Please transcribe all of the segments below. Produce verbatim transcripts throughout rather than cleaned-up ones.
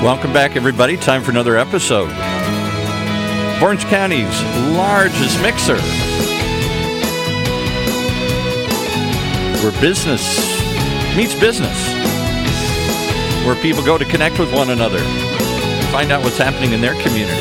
Welcome back, everybody. Time for another episode. Orange County's largest mixer, where business meets business, where people go to connect with one another, find out what's happening in their community.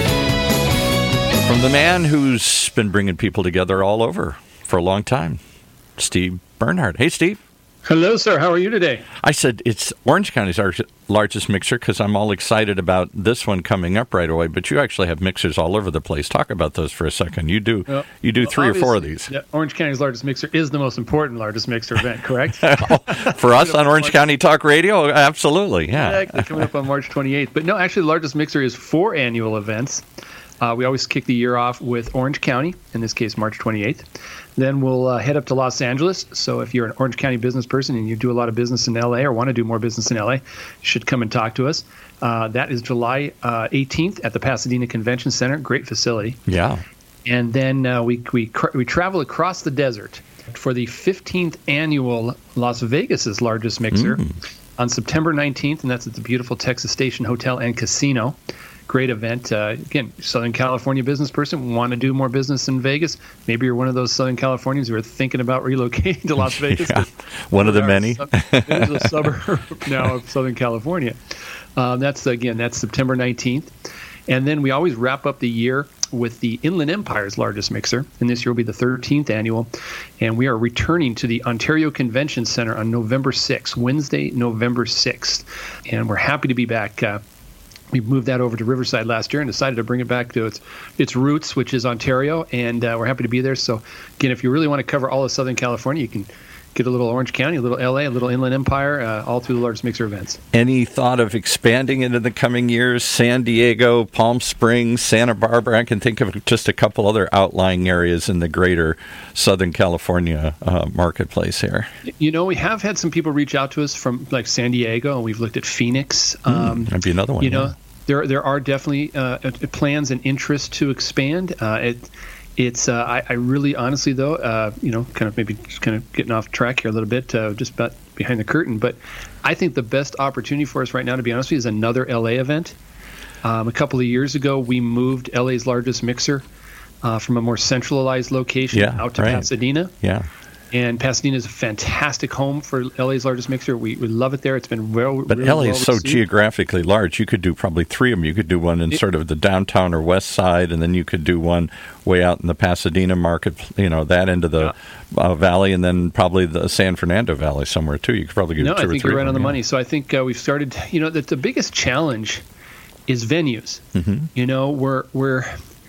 From the man who's been bringing people together all over for a long time, Steve Bernhardt. Hey, Steve. Hello, sir. How are you today? I said it's Orange County's our largest mixer because I'm all excited about this one coming up right away, but you actually have mixers all over the place. Talk about those for a second. You do well, you do well, three or four of these. Yeah, Orange County's largest mixer is the most important largest mixer event, correct? For us on Orange County Talk Radio, absolutely, yeah. Exactly, coming up on March twenty-eighth. But no, actually the largest mixer is four annual events. Uh, we always kick the year off with Orange County, in this case March twenty-eighth. Then we'll uh, head up to Los Angeles. So if you're an Orange County business person and you do a lot of business in L A or want to do more business in L A, you should come and talk to us. Uh, that is July uh, eighteenth at the Pasadena Convention Center. Great facility. Yeah. And then uh, we we we travel across the desert for the fifteenth annual Las Vegas's largest mixer mm. on September nineteenth, and that's at the beautiful Texas Station Hotel and Casino. Great event. Uh, again, Southern California business person, want to do more business in Vegas. Maybe you're one of those Southern Californians who are thinking about relocating to Las Vegas. Yeah, one of the many. Sub- it is a suburb now of Southern California. Um, that's, again, that's September nineteenth. And then we always wrap up the year with the Inland Empire's largest mixer, and this year will be the thirteenth annual. And we are returning to the Ontario Convention Center on November sixth, Wednesday, November sixth. And we're happy to be back. Uh, We moved that over to Riverside last year and decided to bring it back to its its roots, which is Ontario, and uh, we're happy to be there. So, again, if you really want to cover all of Southern California, you can get a little Orange County, a little L A, a little Inland Empire, uh, all through the largest mixer events. Any thought of expanding it in the coming years? San Diego, Palm Springs, Santa Barbara? I can think of just a couple other outlying areas in the greater Southern California uh, marketplace here. You know, we have had some people reach out to us from like San Diego, and we've looked at Phoenix. Mm, um, that'd be another one. You know, yeah. there there are definitely uh, plans and interest to expand. Uh, it. It's uh, I, I really honestly though uh, you know kind of maybe just kind of getting off track here a little bit uh, just about behind the curtain, but I think the best opportunity for us right now, to be honest with you, is another L A event. Um, a couple of years ago, we moved L A's largest mixer uh, from a more centralized location yeah, out to right. Pasadena. Yeah. And Pasadena is a fantastic home for L A's largest mixer. We we love it there. It's been well. But really L A well is so received. geographically large. You could do probably three of them. You could do one in it, sort of the downtown or west side, and then you could do one way out in the Pasadena market, you know, that end of the yeah. uh, valley, and then probably the San Fernando Valley somewhere too. You could probably get no, two I or think three. you're right on the yeah. money. So I think uh, we've started. You know, that the biggest challenge is venues. Mm-hmm. You know, we're we're.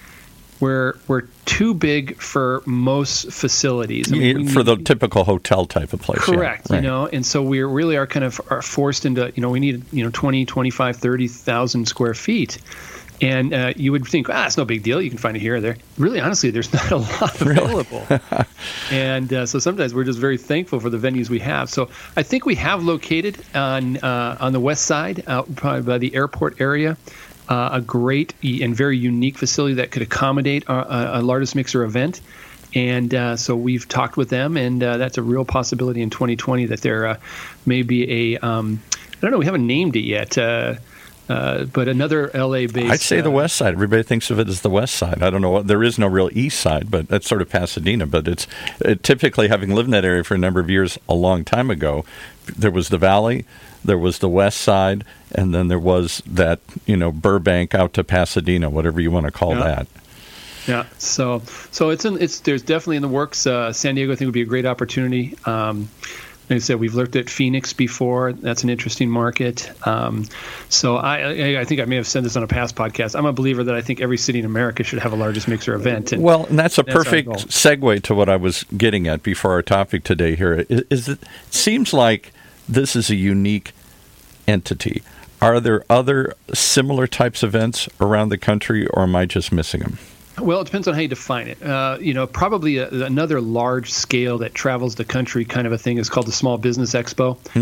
We're we're too big for most facilities. I mean, for need, the typical hotel type of place. Correct. Yeah, right. You know, and so we really are kind of are forced into, you know, we need, you know, twenty, twenty-five, thirty thousand square feet. And uh, you would think, ah, it's no big deal. You can find it here or there. Really, honestly, there's not a lot available. Really? And uh, so sometimes we're just very thankful for the venues we have. So I think we have located on uh, on the west side, out probably by the airport area, Uh, a great and very unique facility that could accommodate a, a largest mixer event. And uh, so we've talked with them, and uh, that's a real possibility in twenty twenty that there uh, may be a, um, I don't know, we haven't named it yet, uh, uh, but another L A-based. I'd say uh, the west side. Everybody thinks of it as the west side. I don't know. What, there is no real east side, but that's sort of Pasadena. But it's it, typically, having lived in that area for a number of years, a long time ago, there was the valley, there was the west side, and then there was that, you know, Burbank out to Pasadena, whatever you want to call yeah. that. Yeah. So, so it's in, it's there's definitely in the works. Uh, San Diego, I think, would be a great opportunity. Um, like I said, we've looked at Phoenix before. That's an interesting market. Um, so I, I, I think I may have said this on a past podcast. I'm a believer that I think every city in America should have a largest mixer event. And well, and that's a that's perfect segue to what I was getting at before our topic today here. Is, is it, it seems like this is a unique entity. Are there other similar types of events around the country, or am I just missing them? Well, it depends on how you define it. Uh, you know, probably a, another large scale that travels the country kind of a thing is called the Small Business Expo. Hmm.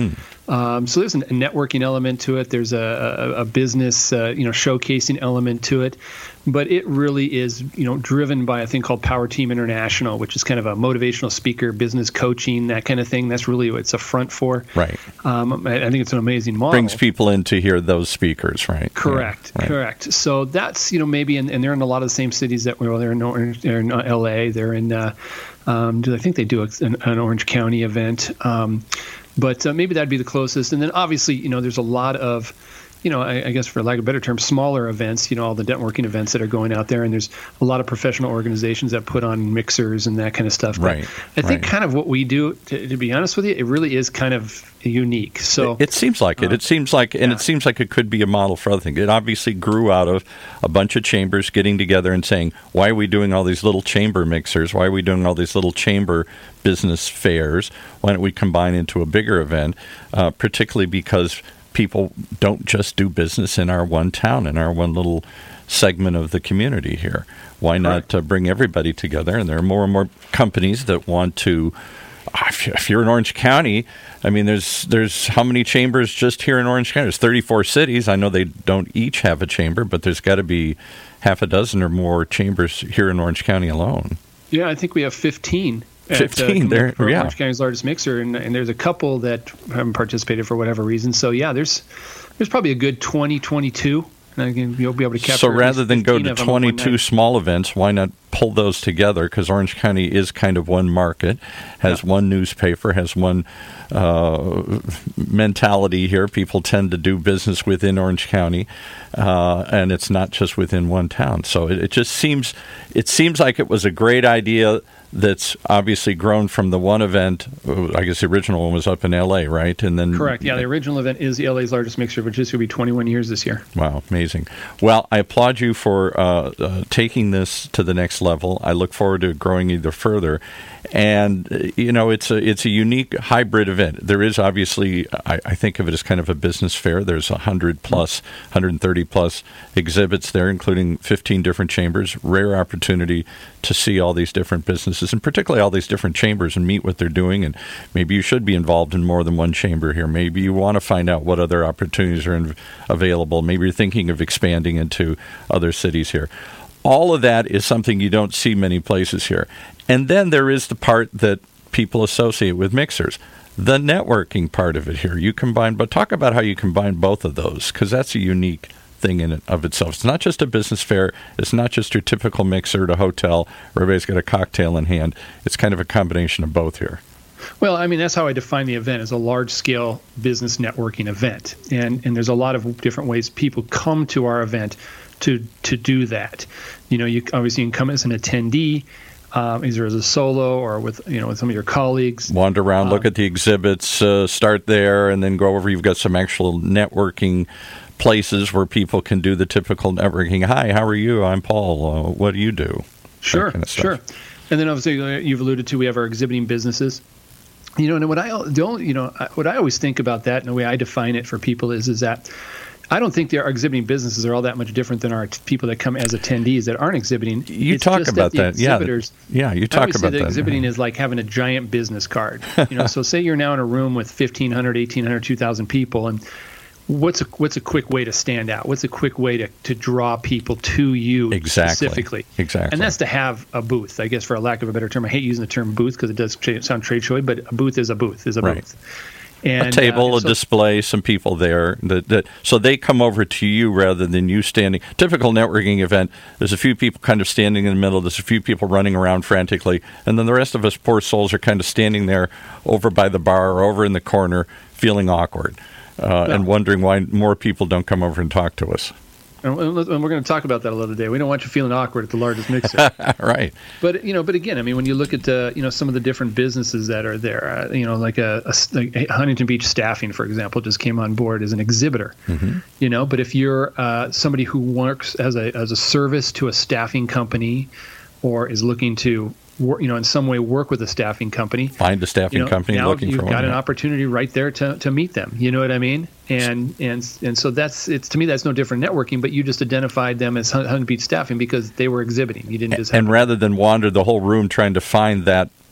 Um, so there's a networking element to it. There's a, a, a business, uh, you know, showcasing element to it. But it really is, you know, driven by a thing called Power Team International, which is kind of a motivational speaker, business coaching, that kind of thing. That's really what it's a front for. Right. Um, I, I think it's an amazing model. Brings people in to hear those speakers, right? Correct. Yeah, right. Correct. So that's, you know, maybe, in, and they're in a lot of the same cities that we're, they're in, Orange, they're in L A, they're in, uh, um, I think they do a, an, an Orange County event. Um, but uh, maybe that'd be the closest. And then obviously, you know, there's a lot of, you know, I, I guess for lack of a better term, smaller events, you know, all the networking events that are going out there. And there's a lot of professional organizations that put on mixers and that kind of stuff. But right. I think right. kind of what we do, to, to be honest with you, it really is kind of unique. So It, it seems like it. Uh, It seems like, and yeah. it seems like it could be a model for other things. It obviously grew out of a bunch of chambers getting together and saying, why are we doing all these little chamber mixers? Why are we doing all these little chamber business fairs? Why don't we combine into a bigger event, uh, particularly because people don't just do business in our one town, in our one little segment of the community here. Why not uh, bring everybody together? And there are more and more companies that want to. If you're in Orange County, I mean, there's there's how many chambers just here in Orange County? There's thirty-four cities. I know they don't each have a chamber, but there's got to be half a dozen or more chambers here in Orange County alone. Yeah, I think we have fifteen. Fifteen at, uh, there, for yeah. Orange County's largest mixer, and, and there's a couple that haven't participated for whatever reason. So yeah, there's there's probably a good twenty, twenty-two, and again, you'll be able to capture. So rather than go to of them on one twenty-two night. small events, why not pull those together? Because Orange County is kind of one market, has Yeah. one newspaper, has one uh, mentality here. People tend to do business within Orange County, uh, and it's not just within one town. So it, it just seems it seems like it was a great idea. That's obviously grown from the one event. I guess the original one was up in L A, right? And then Correct. Yeah, the original event is L A's largest mixer, which is going to be twenty-one years this year. Wow, amazing. Well, I applaud you for uh, uh, taking this to the next level. I look forward to growing either further. And, uh, you know, it's a, it's a unique hybrid event. There is obviously, I, I think of it as kind of a business fair. There's one hundred plus, one hundred thirty plus exhibits there, including fifteen different chambers. Rare opportunity to see all these different businesses, and particularly all these different chambers, and meet what they're doing. And maybe you should be involved in more than one chamber here. Maybe you want to find out what other opportunities are in, available. Maybe you're thinking of expanding into other cities here. All of that is something you don't see many places here. And then there is the part that people associate with mixers, the networking part of it here. You combine, but talk about how you combine both of those, because that's a unique thing in and of itself. It's not just a business fair. It's not just your typical mixer at a hotel where everybody's got a cocktail in hand. It's kind of a combination of both here. Well, I mean, that's how I define the event, as a large-scale business networking event. And and there's a lot of different ways people come to our event to to do that. You know, you obviously you can come as an attendee, um, either as a solo or with, you know, with some of your colleagues. Wander around, um, look at the exhibits, uh, start there, and then go over. You've got some actual networking places where people can do the typical networking. Hi, how are you? I'm Paul. Uh, what do you do? Sure, kind of sure. And then obviously uh, you've alluded to, we have our exhibiting businesses. You know, and what I the only, you know, what I always think about that, and the way I define it for people is, is that I don't think our exhibiting businesses are all that much different than our t- people that come as attendees that aren't exhibiting. You it's talk just about that. that, yeah. Yeah, you talk I always about say that. that. Exhibiting is like having a giant business card. You know, so say you're now in a room with fifteen hundred, eighteen hundred, two thousand people, and what's a what's a quick way to stand out? What's a quick way to, to draw people to you exactly. specifically? Exactly. And that's to have a booth, I guess, for a lack of a better term. I hate using the term booth because it does sound trade showy, but a booth is a booth, is a right. booth. And, a table, uh, a so, display, some people there. That, that so they come over to you rather than you standing. Typical networking event, there's a few people kind of standing in the middle. There's a few people running around frantically. And then the rest of us poor souls are kind of standing there over by the bar or over in the corner feeling awkward uh, no. and wondering why more people don't come over and talk to us. And we're going to talk about that a little today. We don't want you feeling awkward at the largest mixer. Right. But, you know, but again, I mean, when you look at, uh, you know, some of the different businesses that are there, uh, you know, like a, a like Huntington Beach Staffing, for example, just came on board as an exhibitor, mm-hmm. you know, but if you're uh, somebody who works as a as a service to a staffing company or is looking to, work, you know, in some way work with a staffing company. Find a staffing you know, company now looking you've for got one. an opportunity right there to, to meet them. You know what I mean? And and and so that's it's to me that's no different networking, but you just identified them as Huntington Beach Staffing because they were exhibiting. You didn't just have and rather than wander the whole room trying to find that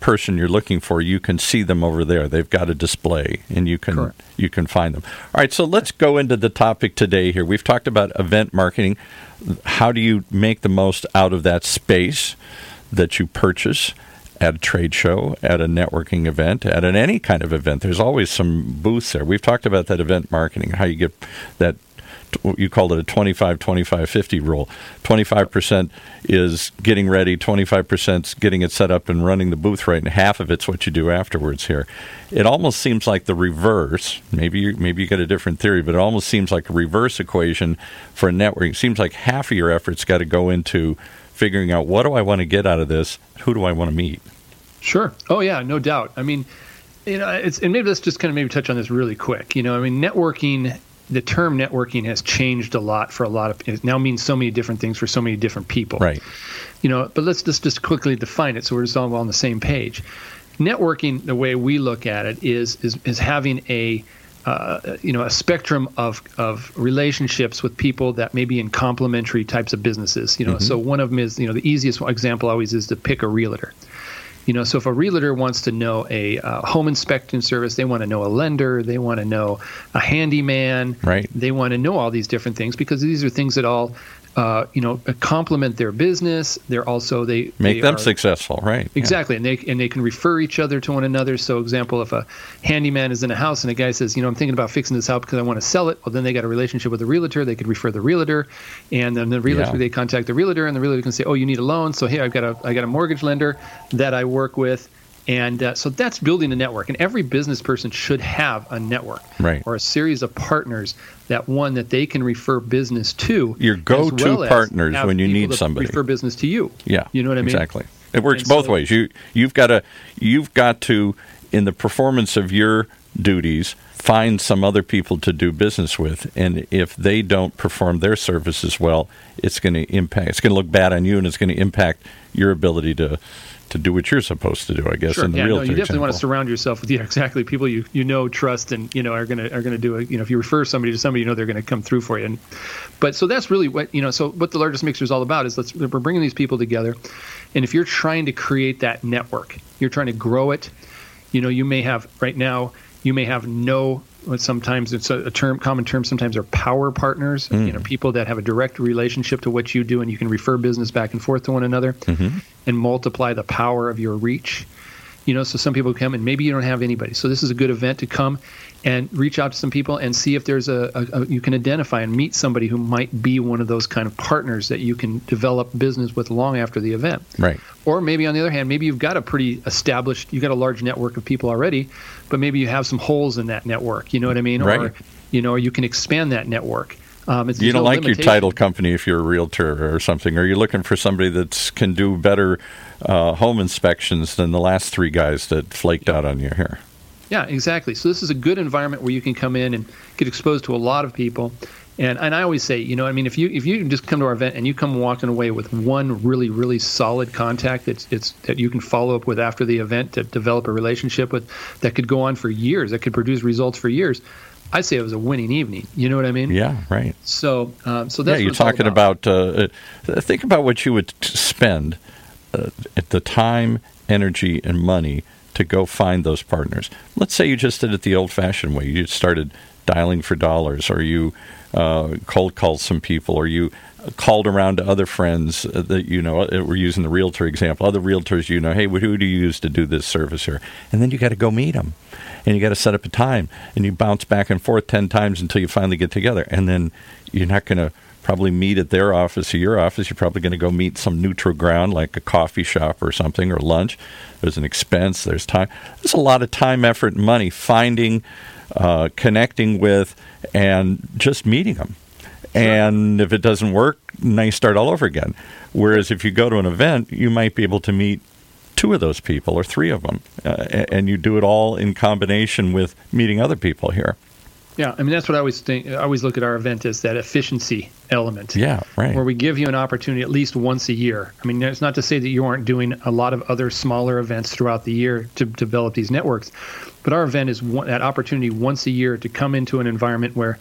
person you're looking for, you can see them over there. They've got a display, and you can Correct. you can find them. All right, so let's go into the topic today here. We've talked about event marketing. How do you make the most out of that space that you purchase at a trade show, at a networking event, at an any kind of event? There's always some booths there. We've talked about that event marketing, how you get that. You called it a twenty-five twenty-five fifty rule. twenty-five percent is getting ready, twenty-five percent is getting it set up and running the booth right, and half of it's what you do afterwards here. It almost seems like the reverse. Maybe you, maybe you get a different theory, but it almost seems like a reverse equation for networking. It seems like half of your efforts got to go into figuring out, what do I want to get out of this? Who do I want to meet? Sure. Oh, yeah, no doubt. I mean, you know, it's, and maybe let's just kind of maybe touch on this really quick. You know, I mean, networking... The term networking has changed a lot for a lot of, it now means so many different things for so many different people. Right. You know, but let's just, just quickly define it so we're just all on the same page. Networking, the way we look at it, is is, is having a uh, you know a spectrum of of relationships with people that may be in complementary types of businesses. You know, mm-hmm. so one of them is, you know, the easiest example always is to pick a realtor. You know, so if a realtor wants to know a uh, home inspection service, they want to know a lender, they want to know a handyman, right? They want to know all these different things because these are things that all, uh, you know, complement their business. They're also they make they them are, successful, right? Exactly, yeah. and they and they can refer each other to one another. So, example, if a handyman is in a house and a guy says, you know, I'm thinking about fixing this house because I want to sell it, well, then they got a relationship with the realtor. They could refer the realtor, and then the realtor yeah. they contact the realtor, and the realtor can say, oh, you need a loan, so here I've got a I got a mortgage lender that I work with. And uh, so that's building a network. And every business person should have a network, right, or a series of partners that one that they can refer business to. Your go-to well partners when you need somebody. Refer business to you. Yeah, you know what I mean? Exactly. It works and both so, ways. You you've got to you've got to in the performance of your duties find some other people to do business with, and if they don't perform their services well, it's going to impact. It's going to look bad on you, and it's going to impact your ability to. to do what you're supposed to do, I guess. Sure. In the yeah, realtor no, you definitely example. want to surround yourself with yeah, exactly people you you know, trust, and you know are gonna are gonna do it. You know, if you refer somebody to somebody, you know they're gonna come through for you. And but so that's really what you know. So what the largest mixer is all about is let's we're bringing these people together, and if you're trying to create that network, you're trying to grow it. You know, you may have right now. You may have no. Sometimes it's a, a term, common term. Sometimes are power partners. Mm. You know, people that have a direct relationship to what you do, and you can refer business back and forth to one another, mm-hmm. and multiply the power of your reach. You know, so some people come and maybe you don't have anybody. So this is a good event to come and reach out to some people and see if there's a, a, a you can identify and meet somebody who might be one of those kind of partners that you can develop business with long after the event. Right. Or maybe on the other hand, maybe you've got a pretty established, you've got a large network of people already, but maybe you have some holes in that network. You know what I mean? Right. Or, you know, or you can expand that network. Um, it's, you don't no like limitation. your title company if you're a realtor or something, or you're looking for somebody that can do better uh, home inspections than the last three guys that flaked out on you here. Yeah, exactly. So this is a good environment where you can come in and get exposed to a lot of people. And and I always say, you know, I mean, if you if you just come to our event and you come walking away with one really, really solid contact that's it's that you can follow up with after the event to develop a relationship with that could go on for years, that could produce results for years, I'd say it was a winning evening. You know what I mean? Yeah, right. So, um, so that's yeah. You're talking about. about uh, think about what you would spend uh, at the time, energy, and money to go find those partners. Let's say you just did it the old-fashioned way. You started dialing for dollars, or you uh, cold called some people, or you called around to other friends that you know. We're using the realtor example. Other realtors, you know, hey, who do you use to do this service here? And then you got to go meet them. And you got to set up a time, and you bounce back and forth ten times until you finally get together. And then you're not going to probably meet at their office or your office. You're probably going to go meet some neutral ground like a coffee shop or something, or lunch. There's an expense. There's time. There's a lot of time, effort, and money finding, uh, connecting with, and just meeting them. Sure. And if it doesn't work, now you start all over again. Whereas if you go to an event, you might be able to meet two of those people or three of them, uh, and you do it all in combination with meeting other people here. Yeah, I mean, that's what I always think. I always look at our event as that efficiency element. Yeah, right. Where we give you an opportunity at least once a year. I mean, it's not to say that you aren't doing a lot of other smaller events throughout the year to develop these networks, but our event is one, that opportunity once a year to come into an environment where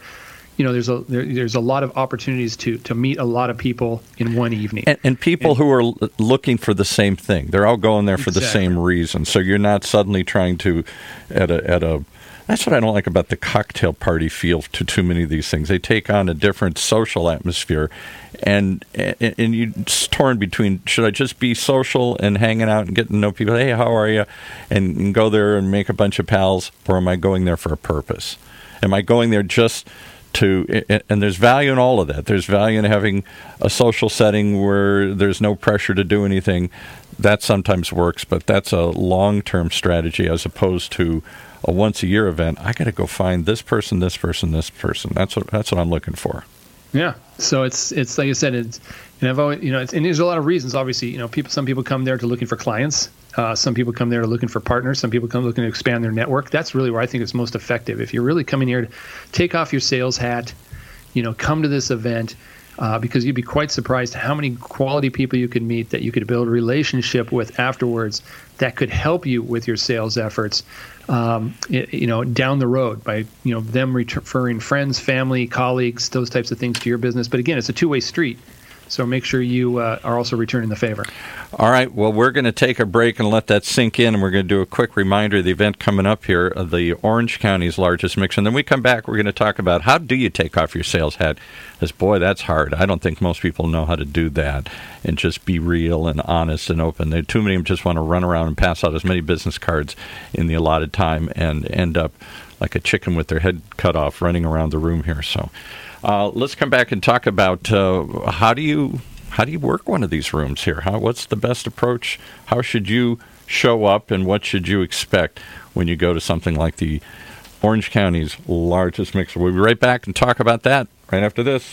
you know, there's a there, there's a lot of opportunities to to meet a lot of people in one evening. And, and people and, who are l- looking for the same thing. They're all going there for exactly. the same reason. So you're not suddenly trying to, at a at a. That's what I don't like about the cocktail party feel to too many of these things. They take on a different social atmosphere, and and, and you're torn between, should I just be social and hanging out and getting to know people? Hey, how are you? And, and go there and make a bunch of pals, or am I going there for a purpose? Am I going there just to, and there's value in all of that. There's value in having a social setting where there's no pressure to do anything. That sometimes works, but that's a long-term strategy as opposed to a once-a-year event. I got to go find this person, this person, this person. That's what that's what I'm looking for. Yeah. So it's it's like I said, it's and I've always you know it's, and there's a lot of reasons. Obviously, you know, people some people come there to looking for clients. Uh, some people come there looking for partners. Some people come looking to expand their network. That's really where I think it's most effective. If you're really coming here to take off your sales hat, you know, come to this event. Uh, because you'd be quite surprised how many quality people you could meet that you could build a relationship with afterwards that could help you with your sales efforts, um, you know, down the road by, you know, them referring friends, family, colleagues, those types of things to your business. But again, it's a two-way street. So make sure you uh, are also returning the favor. All right. Well, we're going to take a break and let that sink in, and we're going to do a quick reminder of the event coming up here, of the Orange County's largest mixer. And then we come back, we're going to talk about how do you take off your sales hat. Because, boy, that's hard. I don't think most people know how to do that and just be real and honest and open. There, too many of them just want to run around and pass out as many business cards in the allotted time and end up like a chicken with their head cut off running around the room here. So uh, let's come back and talk about uh, how do you how do you work one of these rooms here? How what's the best approach? How should you show up, and what should you expect when you go to something like the Orange County's largest mixer? We'll be right back and talk about that right after this.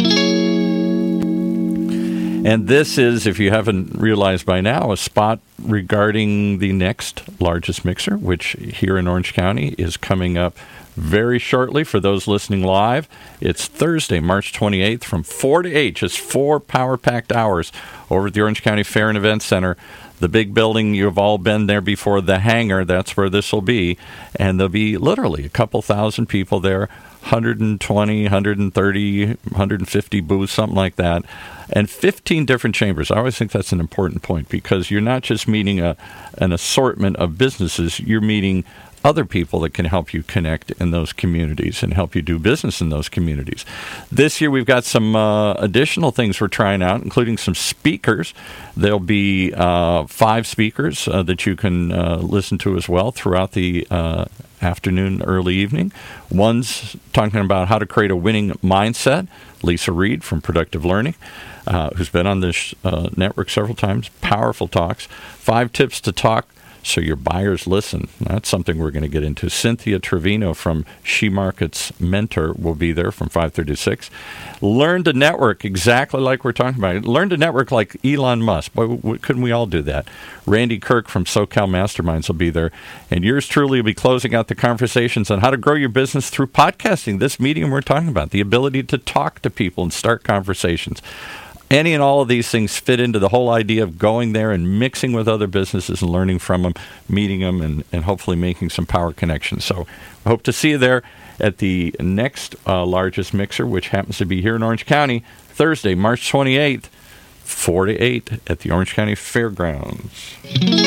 And this is, if you haven't realized by now, a spot regarding the next largest mixer, which here in Orange County is coming up very shortly. For those listening live, it's Thursday, March twenty-eighth from four to eight, just four power-packed hours over at the Orange County Fair and Event Center. The big building, you've all been there before, the hangar, that's where this will be. And there'll be literally a couple thousand people there, one hundred twenty, one hundred thirty, one hundred fifty booths, something like that, and fifteen different chambers. I always think that's an important point, because you're not just meeting a an assortment of businesses, you're meeting other people that can help you connect in those communities and help you do business in those communities. This year we've got some uh, additional things we're trying out, including some speakers. There'll be uh, five speakers uh, that you can uh, listen to as well throughout the uh, afternoon, early evening. One's talking about how to create a winning mindset. Lisa Reed from Productive Learning, uh, who's been on this uh, network several times. Powerful talks. Five tips to talk so your buyers listen. That's something we're going to get into. Cynthia Trevino from She Markets Mentor will be there from five thirty to six. Learn to network, exactly like we're talking about. Learn to network like Elon Musk. Boy, couldn't we all do that? Randy Kirk from SoCal Masterminds will be there. And yours truly will be closing out the conversations on how to grow your business through podcasting, this medium we're talking about, the ability to talk to people and start conversations. Any and all of these things fit into the whole idea of going there and mixing with other businesses and learning from them, meeting them, and, and hopefully making some power connections. So I hope to see you there at the next uh, largest mixer, which happens to be here in Orange County, Thursday, March twenty-eighth, four to eight at the Orange County Fairgrounds.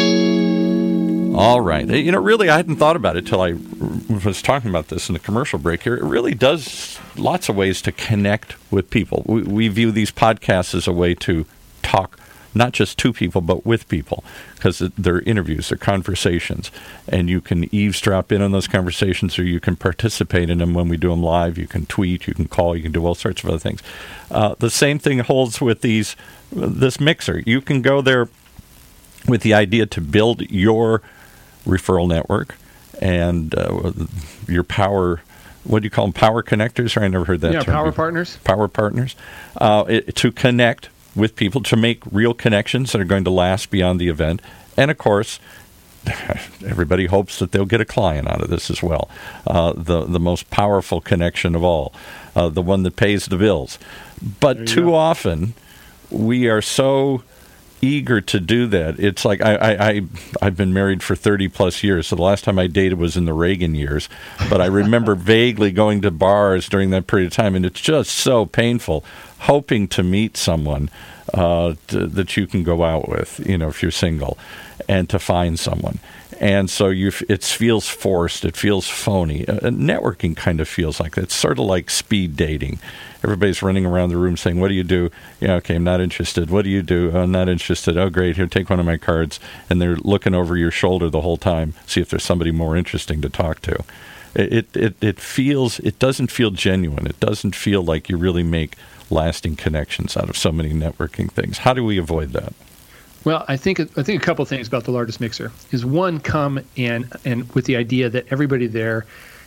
All right. You know, really, I hadn't thought about it till I was talking about this in the commercial break here. It really does lots of ways to connect with people. We, we view these podcasts as a way to talk, not just to people, but with people, because they're interviews, they're conversations, and you can eavesdrop in on those conversations, or you can participate in them when we do them live. You can tweet, you can call, you can do all sorts of other things. Uh, the same thing holds with these this mixer. You can go there with the idea to build your referral network and uh, your power, what do you call them, power connectors? I never heard that yeah, term. Power before. partners. Power partners. Uh, it, to connect with people, to make real connections that are going to last beyond the event. And, of course, everybody hopes that they'll get a client out of this as well. Uh, the, the most powerful connection of all, uh, the one that pays the bills. But too go. often, we are so eager to do that. It's like I, I, I, I've been married for thirty plus years, so the last time I dated was in the Reagan years. But I remember vaguely going to bars during that period of time, and it's just so painful, hoping to meet someone uh, to, that you can go out with, you know, if you're single, and to find someone. And so you, it feels forced. It feels phony. Uh, networking kind of feels like that. It's sort of like speed dating. Everybody's running around the room saying, what do you do? Yeah, okay, I'm not interested. What do you do? Oh, I'm not interested. Oh, great. Here, take one of my cards. And they're looking over your shoulder the whole time, see if there's somebody more interesting to talk to. It, it, it feels, it doesn't feel genuine. It doesn't feel like you really make lasting connections out of so many networking things. How do we avoid that? Well, I think I think a couple of things about the largest mixer is one, come and and with the idea that everybody there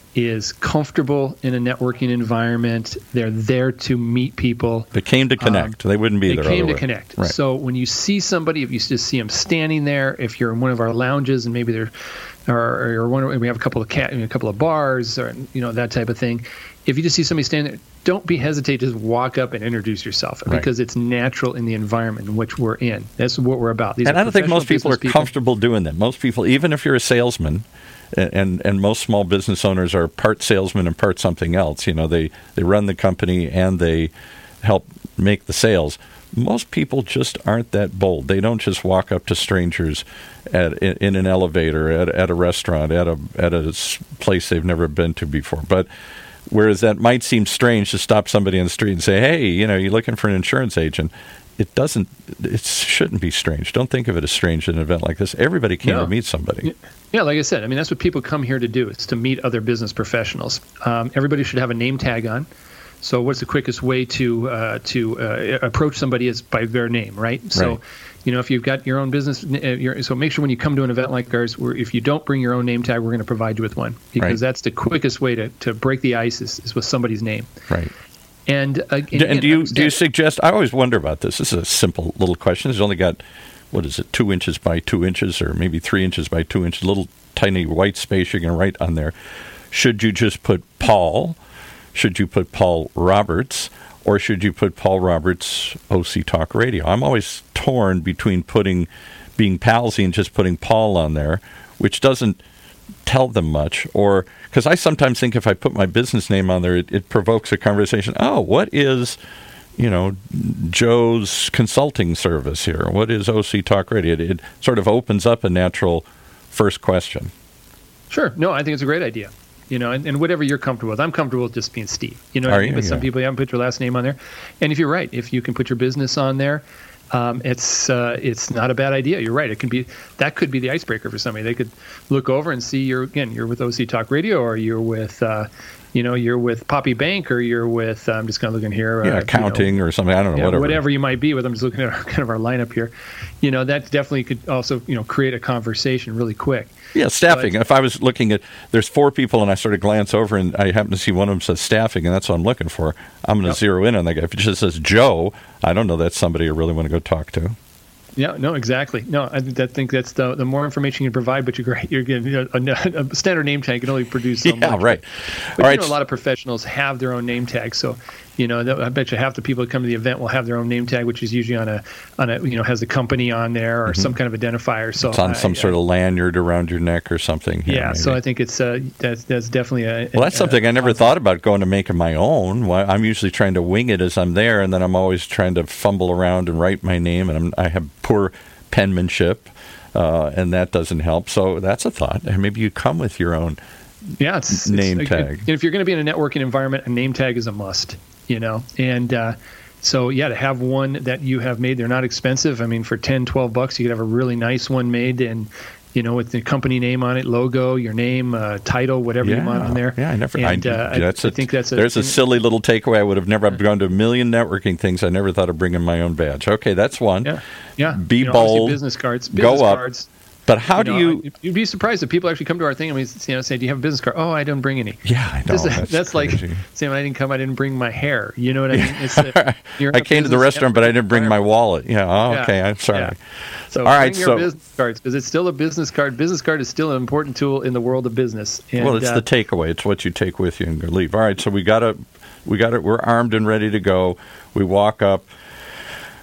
is comfortable in a networking environment. They're there to meet people. They came to connect. Um, they wouldn't be they there. They came otherwise. to connect. Right. So when you see somebody, if you just see them standing there, if you're in one of our lounges and maybe they're, or, or one, we have a couple of cat, a couple of bars, or you know that type of thing. If you just see somebody standing there, don't be hesitate to just walk up and introduce yourself, right, because it's natural in the environment in which we're in. That's what we're about. These and are I don't think most people are people. comfortable doing that. Most people, even if you're a salesman, and, and and most small business owners are part salesman and part something else. You know, they, they run the company and they help make the sales. Most people just aren't that bold. They don't just walk up to strangers at in, in an elevator, at, at a restaurant, at a at a place they've never been to before. But whereas that might seem strange to stop somebody on the street and say, "Hey, you know, you're looking for an insurance agent," it doesn't. It shouldn't be strange. Don't think of it as strange at an event like this. Everybody came no. to meet somebody. Yeah, like I said, I mean that's what people come here to do. It's to meet other business professionals. Um, everybody should have a name tag on. So what's the quickest way to uh, to uh, approach somebody is by their name, right? So, right. you know, if you've got your own business, uh, your, so make sure when you come to an event like ours, where if you don't bring your own name tag, we're going to provide you with one, because right. that's the quickest way to, to break the ice is, is with somebody's name. Right. And, uh, and, and, and do you understand. do you suggest? I always wonder about this. This is a simple little question. It's only got, what is it, two inches by two inches, or maybe three inches by two inches, little tiny white space you're going to write on there. Should you just put Paul? Should you put Paul Roberts, or should you put Paul Roberts O C Talk Radio? I'm always torn between putting, being palsy and just putting Paul on there, which doesn't tell them much, or because I sometimes think if I put my business name on there, it, it provokes a conversation. Oh, what is, you know, Joe's consulting service here? What is O C Talk Radio? It, it sort of opens up a natural first question. Sure. No, I think it's a great idea. You know, and, and whatever you're comfortable with. I'm comfortable with just being Steve. You know what Are I mean? you? But Yeah. some people, you haven't put your last name on there. And if you're right, if you can put your business on there, um, it's uh, it's not a bad idea. You're right. It can be that could be the icebreaker for somebody. They could look over and see you're again you're with O C Talk Radio, or you're with uh, you know you're with Poppy Bank, or you're with I'm just kind of looking here. Yeah, uh, accounting you know, or something. I don't know. yeah, whatever. whatever you might be with. I'm just looking at our, kind of our lineup here. You know, that definitely could also you know create a conversation really quick. Yeah, staffing. But if I was looking at, there's four people, and I sort of glance over, and I happen to see one of them says staffing, and that's what I'm looking for. I'm going to yep. zero in on that guy. If it just says Joe, I don't know that's somebody I really want to go talk to. Yeah, no, exactly. No, I, I think that's the the more information you can provide, but you're you're getting you know, a, a standard name tag can only produce so yeah, much. Yeah, right. But All you right. know, a lot of professionals have their own name tag, so you know I bet you half the people that come to the event will have their own name tag, which is usually on a on a you know has the company on there or mm-hmm. some kind of identifier. So it's on I, some I, sort of lanyard around your neck or something. Yeah, yeah so I think it's uh, that's that's definitely a. Well, that's a, something a, I never thought about going to making my own. I'm usually trying to wing it as I'm there, and then I'm always trying to fumble around and write my name, and I'm, I have poor penmanship, uh, and that doesn't help. So that's a thought. Maybe you come with your own yeah, it's, name it's, tag. If you're going to be in a networking environment, a name tag is a must, you know. And uh, so, yeah, to have one that you have made, they're not expensive. I mean, for ten, twelve bucks, you could have a really nice one made and, you know, with the company name on it, logo, your name, uh, title, whatever yeah. you want on there. Yeah, I never. And, I, uh, that's I, a, I think that's a. There's a silly little takeaway. I would have never I've gone to a million networking things. I never thought of bringing my own badge. Okay, that's one. Yeah, yeah. Be you know, bold. Business cards. Business go up. Cards. But how you do know, you? You'd be surprised if people actually come to our thing and we, you know, say, "Do you have a business card?" Oh, I don't bring any. Yeah, I know. This, that's that's like saying, "When I didn't come, I didn't bring my hair." You know what I mean? It's a, I came to the restaurant, but I didn't bring my wallet. Yeah. Oh, okay. Yeah. I'm sorry. Yeah. So all right. bring your So business cards, because it's still a business card. Business card is still an important tool in the world of business. And, well, it's uh, the takeaway. It's what you take with you and go leave. All right. So we got to, we got it. We're armed and ready to go. We walk up.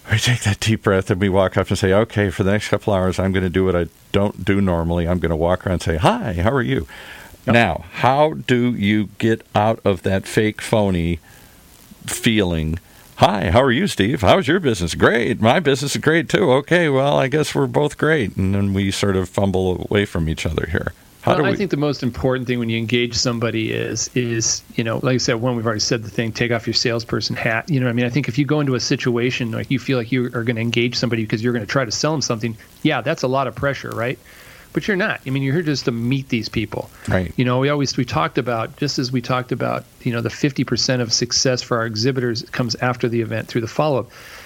We take that deep breath and we walk up and say, okay, for the next couple hours, I'm going to do what I don't do normally. I'm going to walk around and say, hi, how are you? Yep. Now, how do you get out of that fake, phony feeling? Hi, how are you, Steve? How's your business? Great. My business is great, too. Okay, well, I guess we're both great. And then we sort of fumble away from each other here. How well, do we... I think the most important thing when you engage somebody is, is you know, like I said, one, we've already said the thing, take off your salesperson hat. You know what I mean? I think if you go into a situation like you feel like you are going to engage somebody because you're going to try to sell them something, yeah, that's a lot of pressure, right? But you're not. I mean, you're here just to meet these people. Right. You know, we always, we talked about, just as we talked about, you know, the fifty percent of success for our exhibitors comes after the event through the follow-up.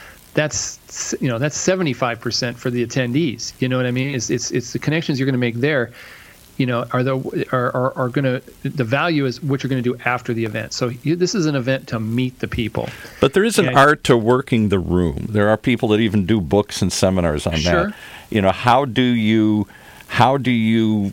That's, you know, that's seventy-five percent for the attendees. You know what I mean? It's, it's, it's the connections you're going to make there. You know, are the are are, are going to the value is what you're going to do after the event. So you, this is an event to meet the people. But there is an yeah. art to working the room. There are people that even do books and seminars on sure. that. You know, how do you how do you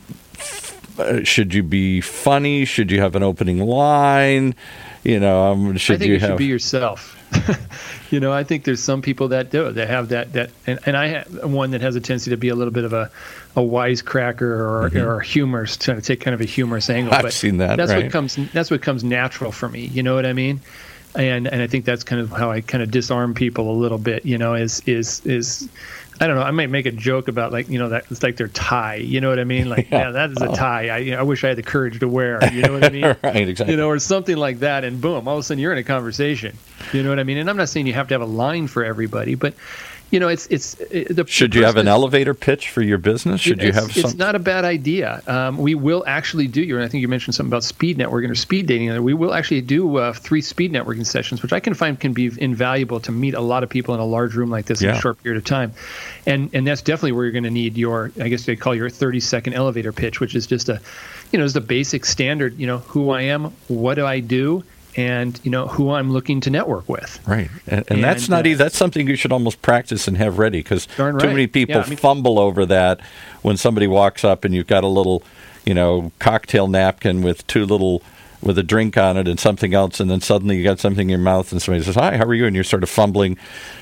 uh, should you be funny? Should you have an opening line? You know, um, should I think you, you have should be yourself. You know, I think there's some people that do. They have that that, and, and I have one that has a tendency to be a little bit of a, a wisecracker or mm-hmm. or humorous, trying to take kind of a humorous angle. I've but seen that. That's right? what comes. That's what comes natural for me. You know what I mean? And and I think that's kind of how I kind of disarm people a little bit. You know, is is is. I don't know. I might make a joke about like, you know, that it's like their tie. You know what I mean? Like, yeah, yeah that is a oh. tie. I, you know, I wish I had the courage to wear. You know what I mean? Right, exactly. You know, or something like that, and boom, all of a sudden you're in a conversation. You know what I mean? And I'm not saying you have to have a line for everybody, but you know, it's it's it, the. Should the you have an elevator pitch for your business? Should you have? It's some... not a bad idea. Um, we will actually do your. And I think you mentioned something about speed networking or speed dating. We will actually do uh, three speed networking sessions, which I can find can be invaluable to meet a lot of people in a large room like this yeah. in a short period of time. And and that's definitely where you're going to need your. I guess they call your thirty second elevator pitch, which is just a, you know, is the basic standard. You know, who I am, what do I do, and you know who I'm looking to network with. Right, and, and, and that's not uh, easy. That's something you should almost practice and have ready, because too right. many people yeah, I mean, fumble over that when somebody walks up and you've got a little, you know, cocktail napkin with two little with a drink on it and something else, and then suddenly you got something in your mouth and somebody says, "Hi, how are you?" and you're sort of fumbling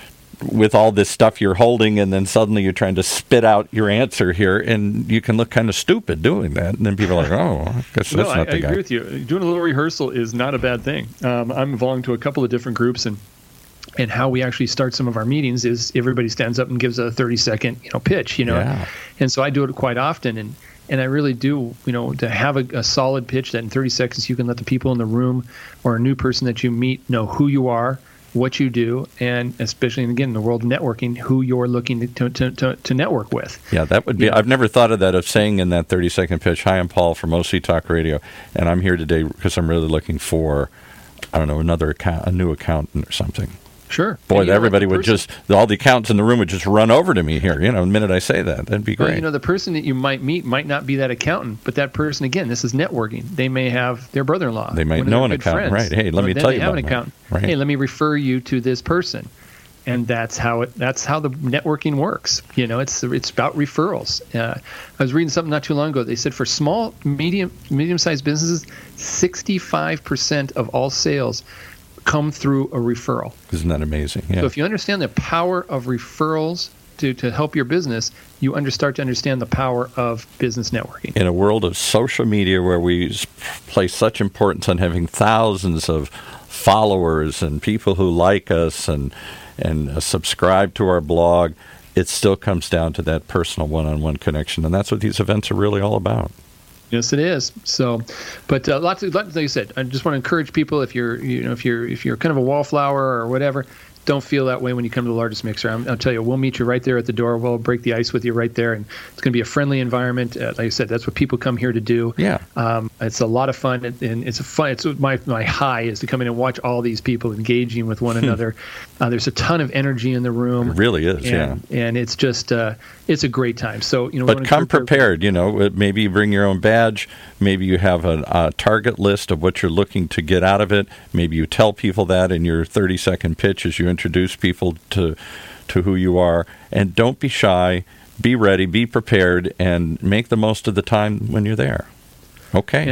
with all this stuff you're holding, and then suddenly you're trying to spit out your answer here, and you can look kind of stupid doing that. And then people are like, oh, I guess that's no, not I, the I guy. agree with you. Doing a little rehearsal is not a bad thing. Um, I'm belonging to a couple of different groups, and and how we actually start some of our meetings is everybody stands up and gives a thirty second, you know, pitch, you know. Yeah. And so I do it quite often, and and I really do, you know, to have a, a solid pitch that in thirty seconds you can let the people in the room or a new person that you meet know who you are, what you do, and especially, and again, in the world of networking, who you're looking to to, to, to network with. Yeah, that would be, yeah. I've never thought of that, of saying in that thirty second pitch, "Hi, I'm Paul from O C Talk Radio, and I'm here today because I'm really looking for, I don't know, another account, a new accountant or something." Sure. Boy, you know, everybody like would person, just, all the accountants in the room would just run over to me here, you know, the minute I say that. That'd be great. Well, you know, the person that you might meet might not be that accountant, but that person, again, this is networking. They may have their brother-in-law. They might know an accountant, friends. right? Hey, let or me then tell they you have about an accountant. Right. Hey, let me refer you to this person. And that's how it. That's how the networking works. You know, it's it's about referrals. Uh, I was reading something not too long ago. They said for small, medium, medium-sized businesses, sixty-five percent of all sales come through a referral. Isn't that amazing? Yeah. So if you understand the power of referrals to, to help your business, you under, start to understand the power of business networking. In a world of social media where we place such importance on having thousands of followers and people who like us and and uh, subscribe to our blog, it still comes down to that personal one-on-one connection, and that's what these events are really all about. Yes, it is. So, but uh, lots of, like I said, I just want to encourage people, if you're, you know, if you're, if you're kind of a wallflower or whatever, don't feel that way when you come to the largest mixer. I'm, I'll tell you, we'll meet you right there at the door. We'll break the ice with you right there, and it's going to be a friendly environment. Uh, like I said, that's what people come here to do. Yeah, um, it's a lot of fun, and, and it's a fun. It's my my high is to come in and watch all these people engaging with one another. Uh, there's a ton of energy in the room. It really is. And, yeah, and it's just uh, it's a great time. So you know, but come prepared. You know, maybe you bring your own badge. Maybe you have a, a target list of what you're looking to get out of it. Maybe you tell people that in your thirty second pitch as you introduce people to to who you are. And don't be shy. Be ready. Be prepared, and make the most of the time when you're there. Okay. And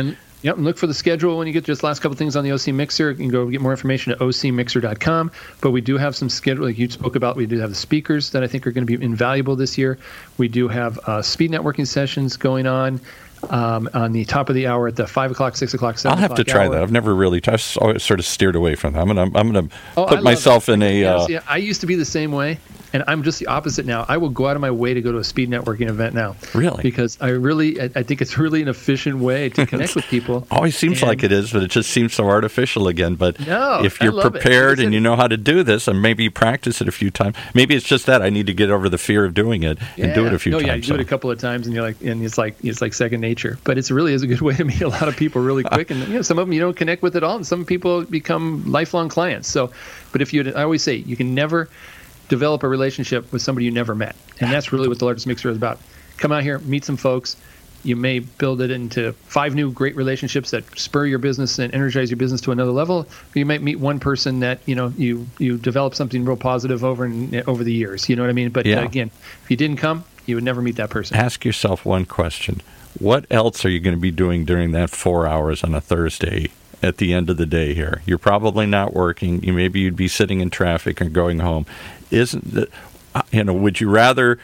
Yep, and look for the schedule when you get just last couple things on the O C Mixer. You can go get more information at O C mixer dot com. But we do have some schedule, like you spoke about. We do have the speakers that I think are going to be invaluable this year. We do have uh, speed networking sessions going on. Um, on the top of the hour at the five o'clock, six o'clock, seven I'll have o'clock to try hour. that. I've never really. I've always sort of steered away from that. I'm gonna. I'm gonna oh, put myself in a. Uh, yeah, I used to be the same way, and I'm just the opposite now. I will go out of my way to go to a speed networking event now. Really? Because I really, I, I think it's really an efficient way to connect with people. Always seems and, like it is, but it just seems so artificial again. But no, if you're prepared and you know how to do this, and maybe you practice it a few times, maybe it's just that I need to get over the fear of doing it and yeah. do it a few no, times. Yeah, you do so. it a couple of times, and you're like, and it's like it's like second nature. But it's really is a good way to meet a lot of people really quick, and you know, some of them you don't connect with at all, and some people become lifelong clients. So, but if you, I always say, you can never develop a relationship with somebody you never met, and that's really what the Largest Mixer is about. Come out here, meet some folks. You may build it into five new great relationships that spur your business and energize your business to another level. Or you might meet one person that you know you you develop something real positive over and over the years. You know what I mean? But yeah. uh, again, if you didn't come, you would never meet that person. Ask yourself one question. What else are you going to be doing during that four hours on a Thursday at the end of the day here? You're probably not working. You maybe you'd be sitting in traffic and going home. Isn't the, you know, would you rather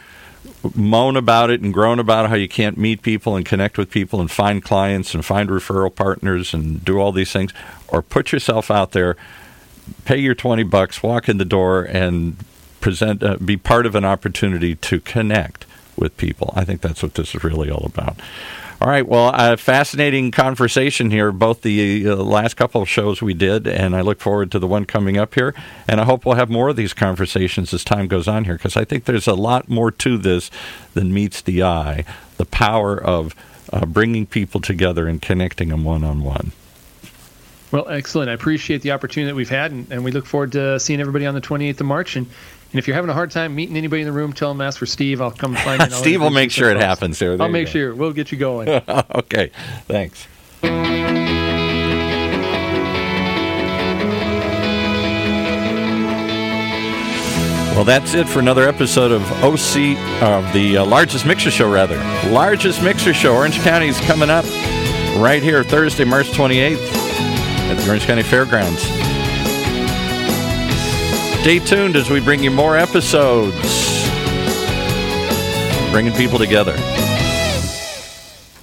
moan about it and groan about how you can't meet people and connect with people and find clients and find referral partners and do all these things, or put yourself out there, pay your twenty bucks, walk in the door and present, uh, be part of an opportunity to connect with people? I think that's what this is really all about. All right, well, a fascinating conversation here, both the uh, last couple of shows we did, and I look forward to the one coming up here, and I hope we'll have more of these conversations as time goes on here, because I think there's a lot more to this than meets the eye, the power of uh, bringing people together and connecting them one-on-one. Well, excellent. I appreciate the opportunity that we've had, and, and we look forward to seeing everybody on the twenty-eighth of March, and And if you're having a hard time meeting anybody in the room, tell them ask for Steve. I'll come find you. Steve will make sure it happens. There, there I'll make go. sure. We'll get you going. Okay. Thanks. Well, that's it for another episode of O C, of the uh, Largest Mixer Show, rather. Largest Mixer Show. Orange County is coming up right here Thursday, March twenty-eighth at the Orange County Fairgrounds. Stay tuned as we bring you more episodes, bringing people together.